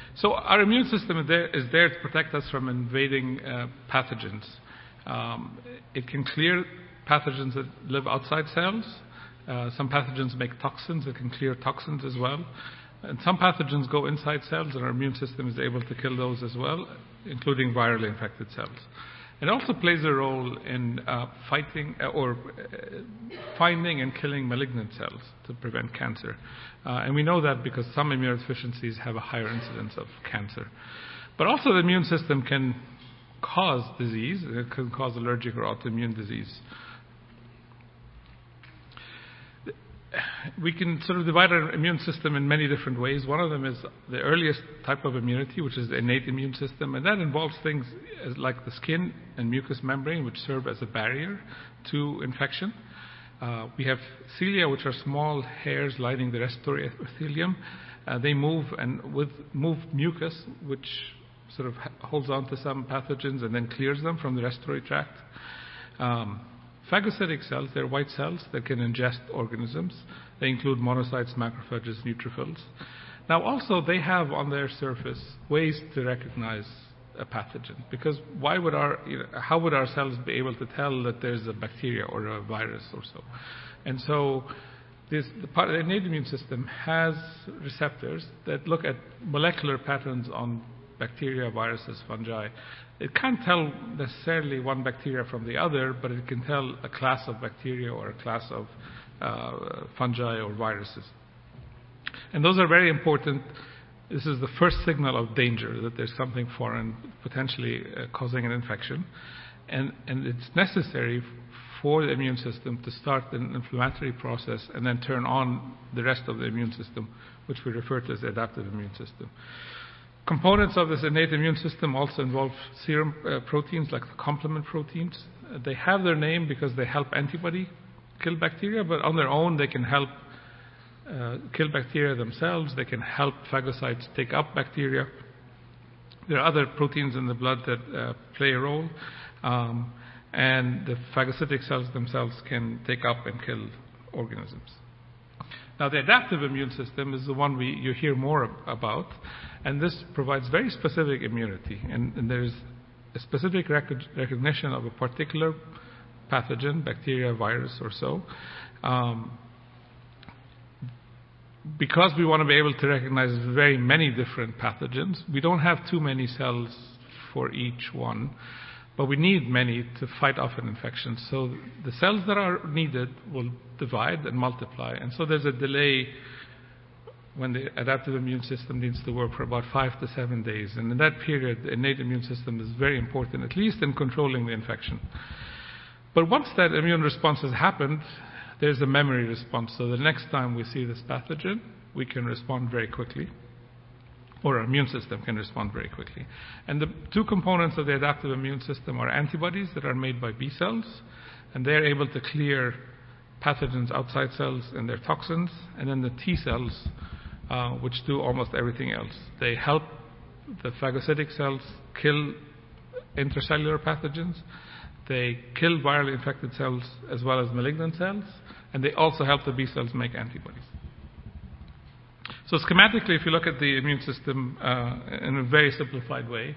So our immune system is there to protect us from invading pathogens. It can clear pathogens that live outside cells. Some pathogens make toxins. It can clear toxins as well. And some pathogens go inside cells, and our immune system is able to kill those as well, including virally infected cells. It also plays a role in fighting or finding and killing malignant cells to prevent cancer. And we know that because some immunodeficiencies have a higher incidence of cancer. But also the immune system can cause disease. It can cause allergic or autoimmune disease. We can sort of divide our immune system in many different ways. One of them is the earliest type of immunity, which is the innate immune system, and that involves things like the skin and mucous membrane, which serve as a barrier to infection. We have cilia, which are small hairs lining the respiratory epithelium. They move move mucus, which sort of holds on to some pathogens and then clears them from the respiratory tract. Phagocytic cells, they're white cells that can ingest organisms. They include monocytes, macrophages, neutrophils. Now also they have on their surface ways to recognize a pathogen, because how would our cells be able to tell that there's a bacteria or a virus or so? And so the innate immune system has receptors that look at molecular patterns on bacteria, viruses, fungi. It can't tell necessarily one bacteria from the other, but it can tell a class of bacteria or a class of fungi or viruses. And those are very important. This is the first signal of danger, that there's something foreign potentially causing an infection. And it's necessary for the immune system to start an inflammatory process and then turn on the rest of the immune system, which we refer to as the adaptive immune system. Components of this innate immune system also involve serum proteins like the complement proteins. They have their name because they help antibody kill bacteria, but on their own they can help kill bacteria themselves. They can help phagocytes take up bacteria. There are other proteins in the blood that play a role, and the phagocytic cells themselves can take up and kill organisms. Now, the adaptive immune system is the one you hear more about, and this provides very specific immunity. And there's a specific recognition of a particular pathogen, bacteria, virus, or so. Because we want to be able to recognize very many different pathogens, we don't have too many cells for each one, but we need many to fight off an infection. So the cells that are needed will divide and multiply. And so there's a delay when the adaptive immune system needs to work for about 5 to 7 days. And in that period, the innate immune system is very important, at least in controlling the infection. But once that immune response has happened, there's a memory response. So the next time we see this pathogen, we can respond very quickly, or our immune system can respond very quickly. And the two components of the adaptive immune system are antibodies that are made by B cells, and they're able to clear pathogens outside cells and their toxins, and then the T cells, which do almost everything else. They help the phagocytic cells kill intracellular pathogens. They kill virally infected cells as well as malignant cells, and they also help the B cells make antibodies. So schematically, if you look at the immune system in a very simplified way,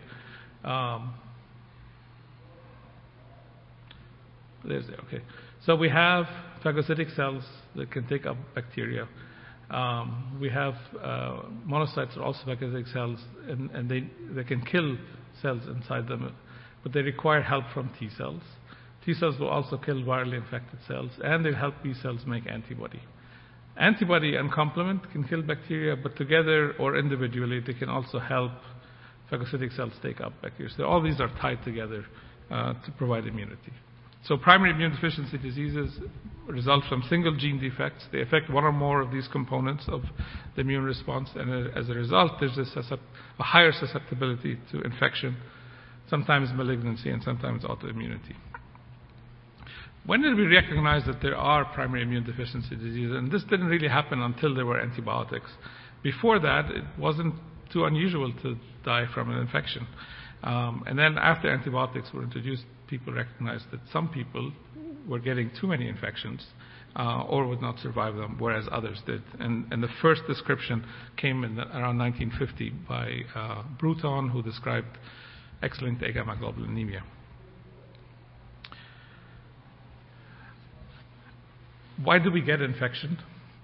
So we have phagocytic cells that can take up bacteria. We have monocytes are also phagocytic cells, and they can kill cells inside them, but they require help from T cells. T cells will also kill virally infected cells, and they help B cells make antibody. Antibody and complement can kill bacteria, but together or individually, they can also help phagocytic cells take up bacteria. So all these are tied together to provide immunity. So primary immune deficiency diseases result from single gene defects. They affect one or more of these components of the immune response, and as a result, there's a higher susceptibility to infection, sometimes malignancy, and sometimes autoimmunity. When did we recognize that there are primary immune deficiency diseases? And this didn't really happen until there were antibiotics. Before that, it wasn't too unusual to die from an infection. And then after antibiotics were introduced, people recognized that some people were getting too many infections, or would not survive them, whereas others did. And the first description came in around 1950 by Bruton, who described X-linked agammaglobulinemia. Why do we get infection?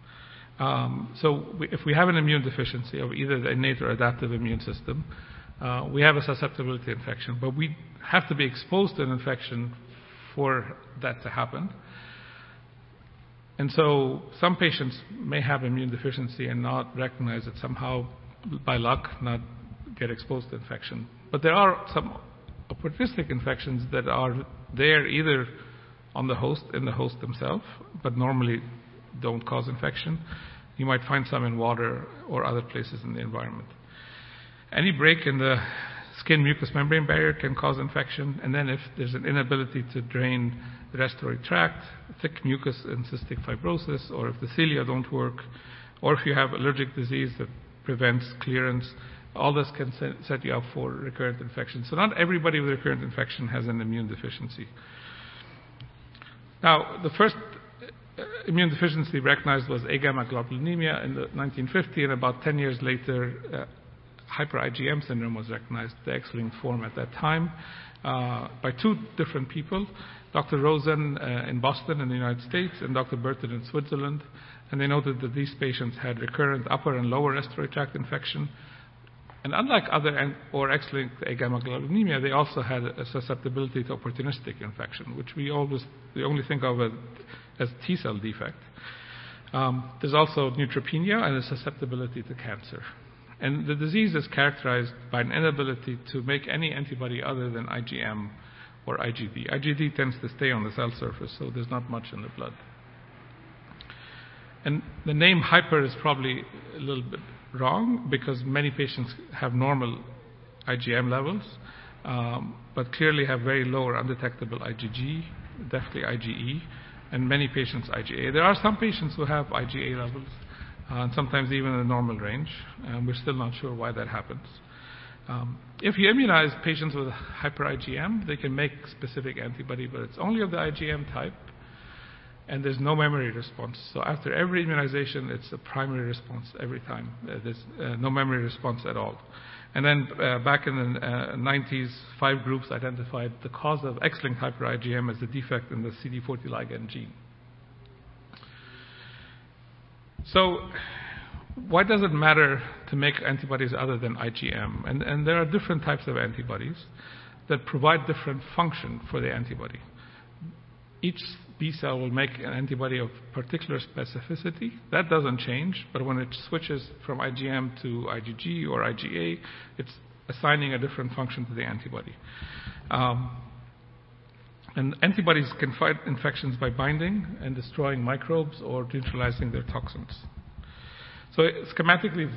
If we have an immune deficiency of either the innate or adaptive immune system, we have a susceptibility to infection, but we have to be exposed to an infection for that to happen. And so some patients may have immune deficiency and not recognize it, somehow, by luck, not get exposed to infection. But there are some opportunistic infections that are there either on the host, in the host themselves, but normally don't cause infection. You might find some in water or other places in the environment. Any break in the skin mucous membrane barrier can cause infection, and then if there's an inability to drain the respiratory tract, thick mucus and cystic fibrosis, or if the cilia don't work, or if you have allergic disease that prevents clearance, all this can set you up for recurrent infection. So not everybody with recurrent infection has an immune deficiency. Now, the first immune deficiency recognized was agammaglobulinemia in the 1950, and about 10 years later, hyper-IgM syndrome was recognized, the X-linked form at that time, by two different people, Dr. Rosen in Boston in the United States and Dr. Burton in Switzerland. And they noted that these patients had recurrent upper and lower respiratory tract infection. And unlike other or X-linked agammaglobulinemia, they also had a susceptibility to opportunistic infection, which we only think of as T-cell defect. There's also neutropenia and a susceptibility to cancer. And the disease is characterized by an inability to make any antibody other than IgM or IgD. IgD tends to stay on the cell surface, so there's not much in the blood. And the name hyper is probably a little bit wrong because many patients have normal IgM levels, but clearly have very low or undetectable IgG, definitely IgE, and many patients IgA. There are some patients who have IgA levels, and sometimes even in the normal range, and we're still not sure why that happens. If you immunize patients with hyper IgM, they can make specific antibody, but it's only of the IgM type, and there's no memory response. So after every immunization, it's a primary response every time. There's no memory response at all. And then back in the 90s, 5 groups identified the cause of X-linked hyper IgM as a defect in the CD40 ligand gene. So why does it matter to make antibodies other than IgM? And there are different types of antibodies that provide different function for the antibody. Each B cell will make an antibody of particular specificity. That doesn't change, but when it switches from IgM to IgG or IgA, it's assigning a different function to the antibody. And antibodies can fight infections by binding and destroying microbes or neutralizing their toxins. So schematically,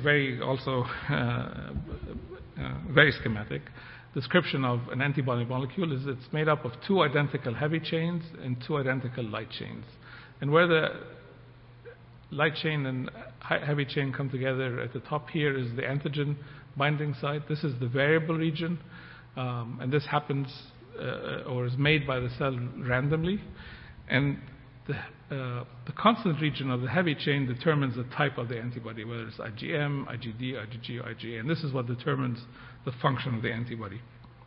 very schematic. Description of an antibody molecule is it's made up of 2 identical heavy chains and 2 identical light chains. And where the light chain and heavy chain come together at the top here is the antigen binding site. This is the variable region, and this happens or is made by the cell randomly. And the constant region of the heavy chain determines the type of the antibody, whether it's IgM, IgD, IgG, or IgA. And this is what determines the function of the antibody.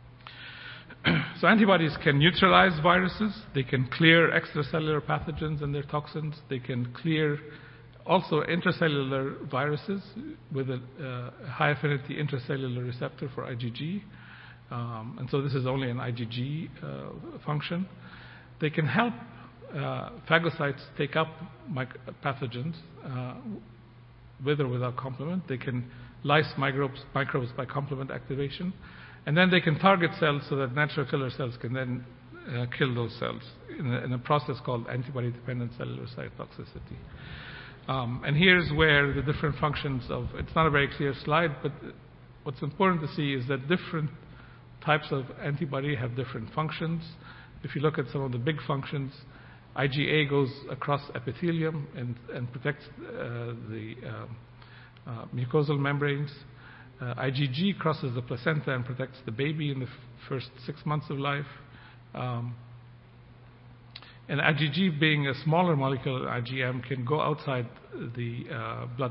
So antibodies can neutralize viruses. They can clear extracellular pathogens and their toxins. They can clear also intracellular viruses with a high affinity intracellular receptor for IgG. And so this is only an IgG function. They can help phagocytes take up pathogens with or without complement. They can lyse microbes by complement activation. And then they can target cells so that natural killer cells can then kill those cells in a process called antibody-dependent cellular cytotoxicity. And here's where the different functions of, it's not a very clear slide, but what's important to see is that different types of antibody have different functions. If you look at some of the big functions, IgA goes across epithelium and protects the mucosal membranes. IgG crosses the placenta and protects the baby in the first 6 months of life. And IgG, being a smaller molecule than IgM, can go outside the blood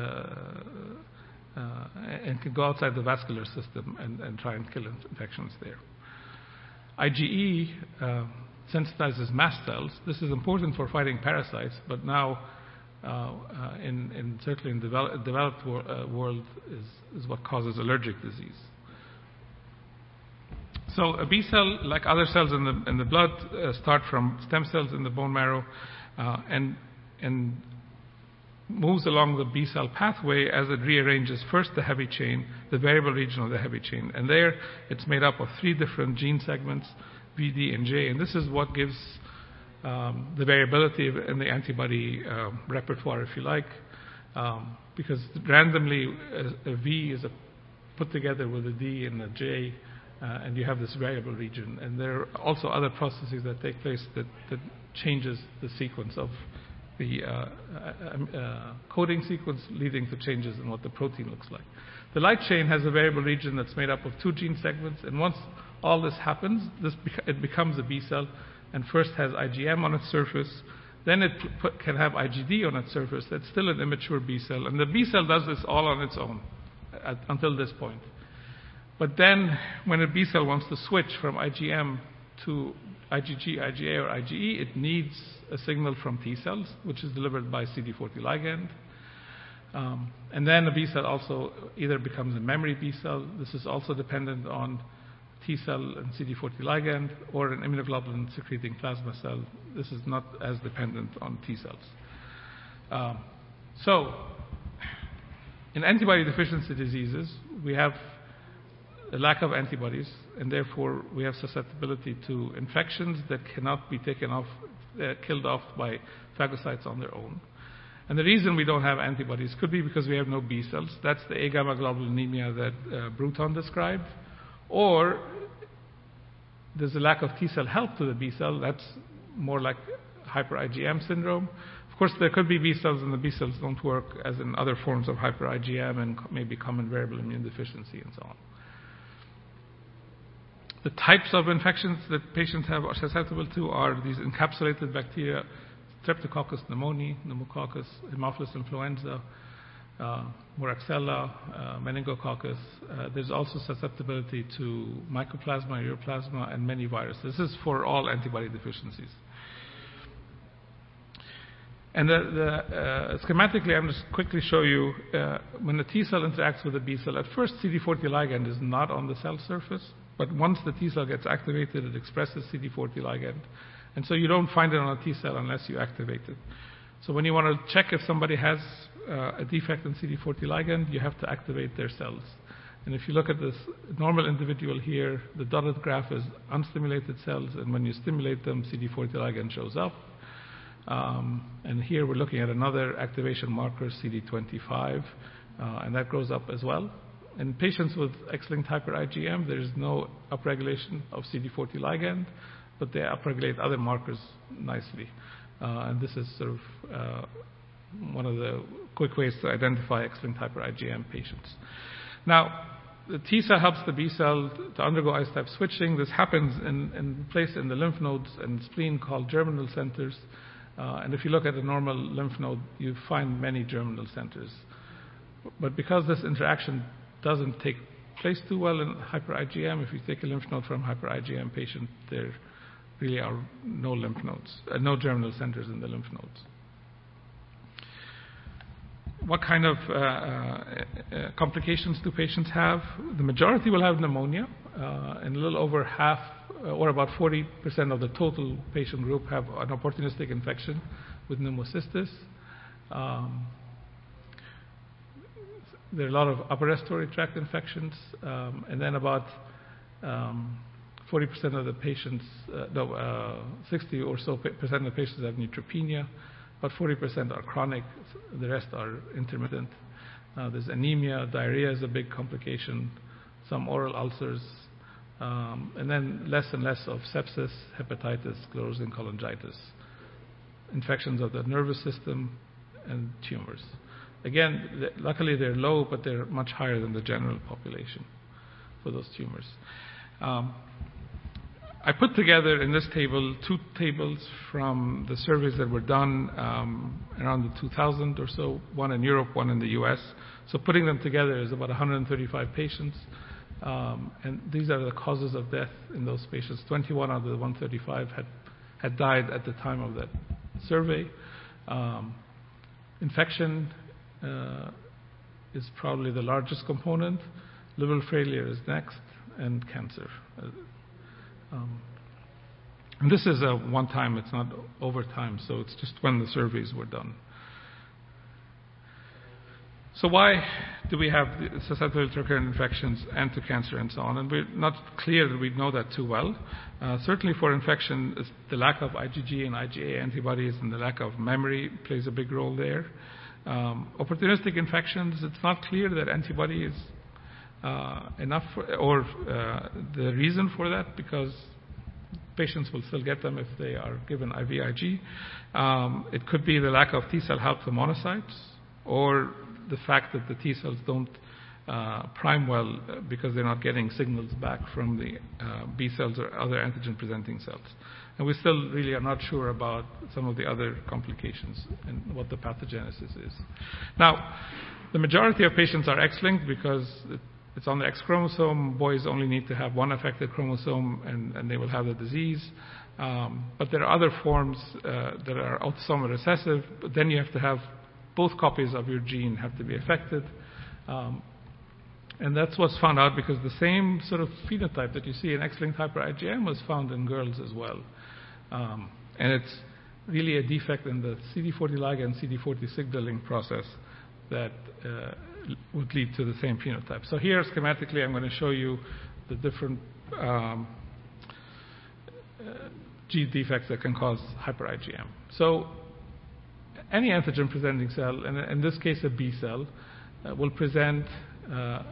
and can go outside the vascular system and try and kill infections there. IgE sensitizes mast cells. This is important for fighting parasites, but now certainly in developed world is what causes allergic disease. So a B cell, like other cells in the blood, start from stem cells in the bone marrow and moves along the B cell pathway as it rearranges first the heavy chain, the variable region of the heavy chain. And there it's made up of 3 different gene segments, V, D, and J. And this is what gives the variability in the antibody repertoire, if you like, because randomly a V is put together with a D and a J, and you have this variable region. And there are also other processes that take place that changes the sequence of the coding sequence, leading to changes in what the protein looks like. The light chain has a variable region that's made up of 2 gene segments, and once all this happens, it becomes a B cell, and first has IgM on its surface, then it can have IgD on its surface. That's still an immature B cell, and the B cell does this all on its own until this point. But then when a B cell wants to switch from IgM to IgG, IgA, or IgE, it needs a signal from T cells, which is delivered by CD40 ligand. And then a B cell also either becomes a memory B cell. This is also dependent on T cell and CD40 ligand, or an immunoglobulin secreting plasma cell. This is not as dependent on T cells. So in antibody deficiency diseases, we have a lack of antibodies, and therefore we have susceptibility to infections that cannot be killed off by phagocytes on their own. And the reason we don't have antibodies could be because we have no B cells. That's the A-gamma globulinemia that Bruton described. Or there's a lack of T cell help to the B cell. That's more like hyper IgM syndrome. Of course, there could be B cells, and the B cells don't work as in other forms of hyper IgM and maybe common variable immune deficiency and so on. The types of infections that patients are susceptible to are these encapsulated bacteria, Streptococcus pneumoniae, Pneumococcus, Haemophilus influenza, Moraxella, Meningococcus. There's also susceptibility to Mycoplasma, Uroplasma, and many viruses. This is for all antibody deficiencies. And schematically, I'm just quickly show you when the T cell interacts with the B cell. At first, CD40 ligand is not on the cell surface, but once the T cell gets activated, it expresses CD40 ligand. And so you don't find it on a T cell unless you activate it. So when you want to check if somebody has a defect in CD40 ligand, you have to activate their cells. And if you look at this normal individual here, the dotted graph is unstimulated cells, and when you stimulate them, CD40 ligand shows up. And here we're looking at another activation marker, CD25, and that grows up as well. In patients with X-linked hyper IgM, there is no upregulation of CD40 ligand, but they upregulate other markers nicely. And this is sort of one of the quick ways to identify X-linked hyper IgM patients. Now, the T cell helps the B cell to undergo isotype switching. This happens in place in the lymph nodes and spleen called germinal centers. And if you look at a normal lymph node, you find many germinal centers. But because this interaction doesn't take place too well in hyper IgM, if you take a lymph node from hyper IgM patient, there really are no lymph nodes, no germinal centers in the lymph nodes. What kind of complications do patients have? The majority will have pneumonia, and a little over half, or about 40% of the total patient group have an opportunistic infection with pneumocystis. There are a lot of upper respiratory tract infections, and then about 40% of the patients, 60 or so percent of patients have neutropenia. About 40% are chronic, the rest are intermittent. There's anemia, diarrhea is a big complication, some oral ulcers, and then less and less of sepsis, hepatitis, sclerosing cholangitis, infections of the nervous system, and tumors. Again, luckily they're low, but they're much higher than the general population for those tumors. I put together in this table 2 tables from the surveys that were done around the 2000 or so, one in Europe, one in the US. So putting them together is about 135 patients. And these are the causes of death in those patients. 21 out of the 135 had died at the time of that survey. Infection is probably the largest component. Liver failure is next, and cancer. And this is a one-time, it's not over time, so it's just when the surveys were done. So why do we have susceptible to recurrent infections and to cancer and so on? And we're not clear that we know that too well. Certainly for infection, the lack of IgG and IgA antibodies and the lack of memory plays a big role there. Opportunistic infections, it's not clear that antibody is enough or the reason for that, because patients will still get them if they are given IVIG. It could be the lack of T-cell help to monocytes, or the fact that the T-cells don't prime well because they're not getting signals back from the B-cells or other antigen-presenting cells. And we still really are not sure about some of the other complications and what the pathogenesis is. Now, the majority of patients are X-linked because it's on the X chromosome. Boys only need to have one affected chromosome and they will have the disease. But there are other forms that are autosomal recessive. But then you have to have both copies of your gene have to be affected. And that's what's found out because the same sort of phenotype that you see in X-linked hyper-IgM was found in girls as well. And it's really a defect in the CD40 ligand, CD40 signaling process that would lead to the same phenotype. So here, schematically, I'm going to show you the different gene defects that can cause hyper-IgM. So any antigen-presenting cell, and in this case a B cell, will present a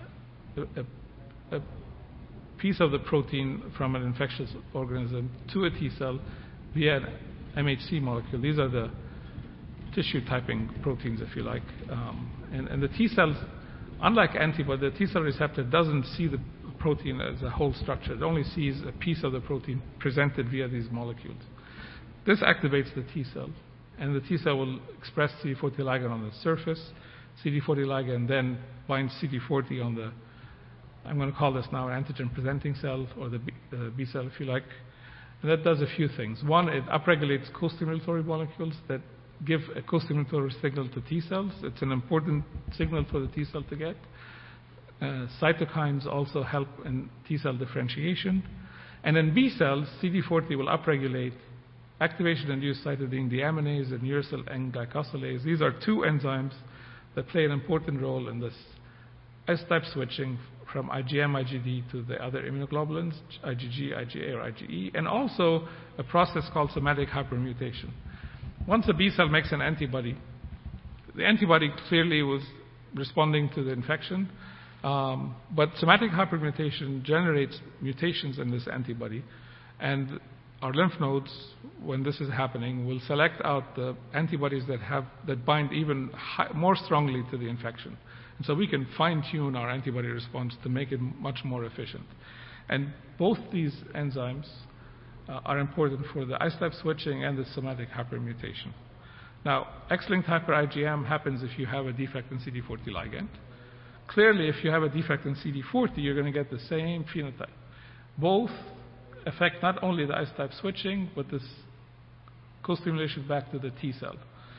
piece of the protein from an infectious organism to a T cell via an MHC molecule. These are the tissue typing proteins, if you like. And the T cells, unlike antibody, the T cell receptor doesn't see the protein as a whole structure. It only sees a piece of the protein presented via these molecules. This activates the T cell, and the T cell will express CD40 ligand on the surface. CD40 ligand then binds CD40 on the, I'm going to call this now an antigen-presenting cell, or the B cell, if you like. And that does a few things. One, it upregulates co-stimulatory molecules that give a co-stimulatory signal to T cells. It's an important signal for the T cell to get. Cytokines also help in T cell differentiation. And in B cells, CD40 will upregulate activation-induced cytidine deaminase and uracil N-glycosylase. These are two enzymes that play an important role in this S-type switching from IgM, IgD to the other immunoglobulins, IgG, IgA, or IgE, and also a process called somatic hypermutation. Once a B cell makes an antibody, the antibody clearly was responding to the infection, but somatic hypermutation generates mutations in this antibody, and our lymph nodes, when this is happening, will select out the antibodies that bind even more strongly to the infection. And so we can fine-tune our antibody response to make it much more efficient. And both these enzymes are important for the isotype switching and the somatic hypermutation. Now, X-linked hyper-IgM happens if you have a defect in CD40 ligand. Clearly, if you have a defect in CD40, you're going to get the same phenotype. Both affect not only the isotype switching, but this co-stimulation back to the T cell.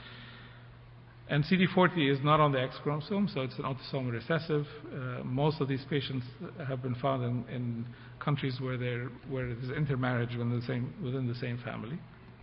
And CD40 is not on the X chromosome, so it's an autosomal recessive. Most of these patients have been found in countries where there's intermarriage within the same family.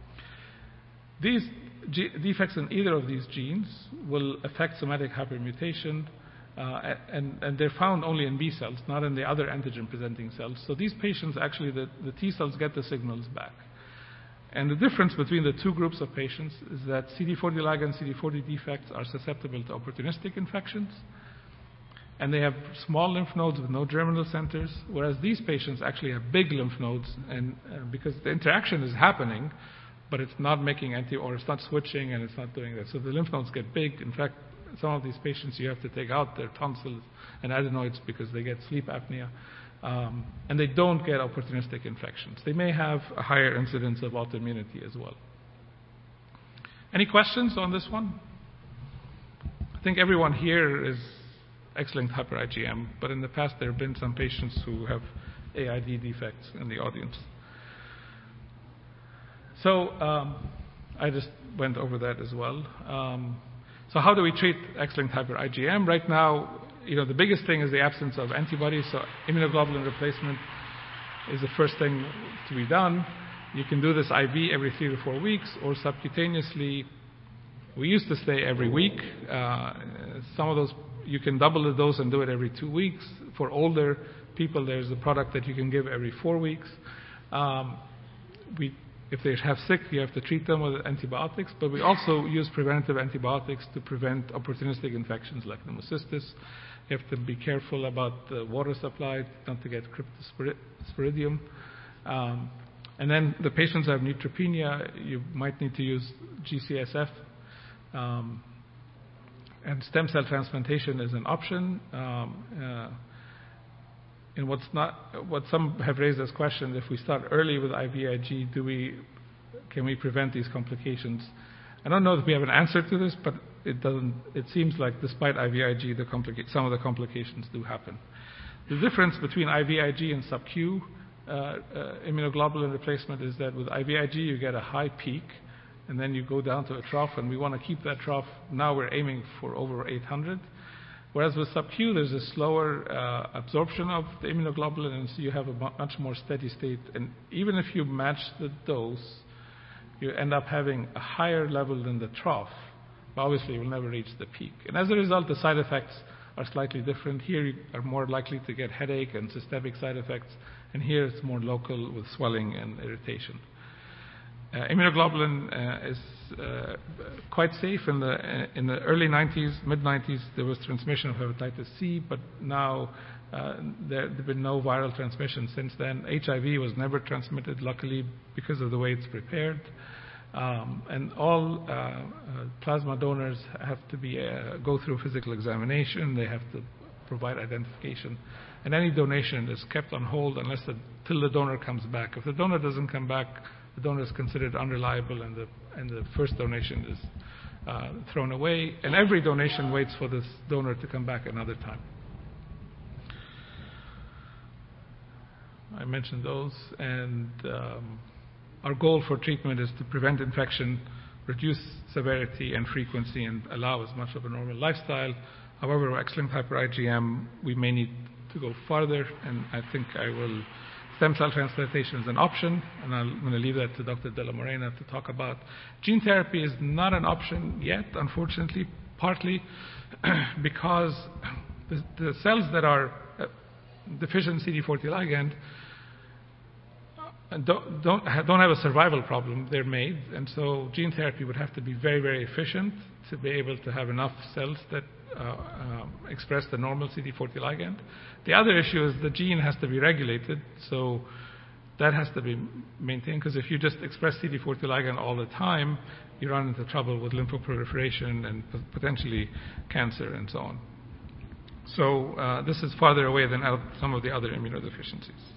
These defects in either of these genes will affect somatic hypermutation, and they're found only in B cells, not in the other antigen-presenting cells. So these patients, actually, the T cells get the signals back. And the difference between the two groups of patients is that CD40 ligand, CD40 defects are susceptible to opportunistic infections, and they have small lymph nodes with no germinal centers, whereas these patients actually have big lymph nodes, and because the interaction is happening, but it's not making or it's not switching, and it's not doing that. So the lymph nodes get big. In fact, some of these patients, you have to take out their tonsils and adenoids because they get sleep apnea. And they don't get opportunistic infections. They may have a higher incidence of autoimmunity as well. Any questions on this one? I think everyone here is X-linked hyper-IgM, but in the past there have been some patients who have AID defects in the audience. So I just went over that as well. So how do we treat X-linked hyper-IgM? Right now, the biggest thing is the absence of antibodies, so immunoglobulin replacement is the first thing to be done. You can do this IV every 3 to 4 weeks, or subcutaneously. We used to say every week. Some of those, you can double the dose and do it every 2 weeks. For older people, there's a product that you can give every 4 weeks. If they have sick, you have to treat them with antibiotics, but we also use preventative antibiotics to prevent opportunistic infections like pneumocystis. You have to be careful about the water supply, not to get cryptosporidium. And then the patients who have neutropenia, you might need to use GCSF. And stem cell transplantation is an option. And what some have raised as questions, if we start early with IVIG, can we prevent these complications? I don't know if we have an answer to this, but it seems like despite IVIG, some of the complications do happen. The difference between IVIG and sub-Q immunoglobulin replacement is that with IVIG you get a high peak, and then you go down to a trough, and we want to keep that trough. Now we're aiming for over 800. Whereas with sub-Q, there's a slower absorption of the immunoglobulin, and so you have a much more steady state. And even if you match the dose, you end up having a higher level than the trough. But obviously, you will never reach the peak. And as a result, the side effects are slightly different. Here, you are more likely to get headache and systemic side effects, and here it's more local with swelling and irritation. Immunoglobulin is quite safe. In the early 90s, mid-90s, there was transmission of hepatitis C, but now there have been no viral transmission since then. HIV was never transmitted, luckily, because of the way it's prepared. And all plasma donors have to go through physical examination. They have to provide identification. And any donation is kept on hold till the donor comes back. If the donor doesn't come back, the donor is considered unreliable, and the first donation is thrown away. And every donation waits for this donor to come back another time. I mentioned those. And our goal for treatment is to prevent infection, reduce severity and frequency, and allow as much of a normal lifestyle. However, with X-linked hyper-IgM, we may need to go farther, and I think stem cell transplantation is an option, and I'm going to leave that to Dr. Della Morena to talk about. Gene therapy is not an option yet, unfortunately, partly because the cells that are deficient CD40 ligand don't have a survival problem. They're made, and so gene therapy would have to be very, very efficient to be able to have enough cells that express the normal CD40 ligand. The other issue is the gene has to be regulated, so that has to be maintained, because if you just express CD40 ligand all the time, you run into trouble with lymphoproliferation and potentially cancer and so on. So this is farther away than some of the other immunodeficiencies.